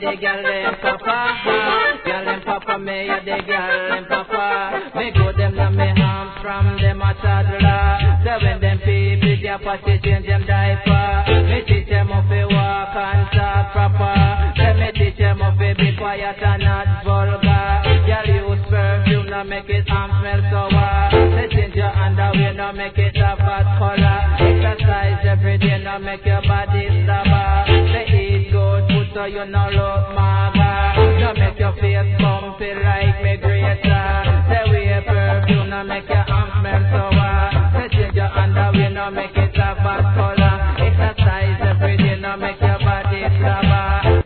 the girl them papa. Girl them papa, me a the girl them papa. Me go them na me arms from them a toddler. So when them people their party change them diaper. Me teach them how to walk and talk proper. Then me teach them how to be quiet and not vulgar. Girl use perfume, now make it arm smell sour. They change your underwear, now make it a bad color. Exercise every day, now make your body stubborn. They eat good food so you no look mad.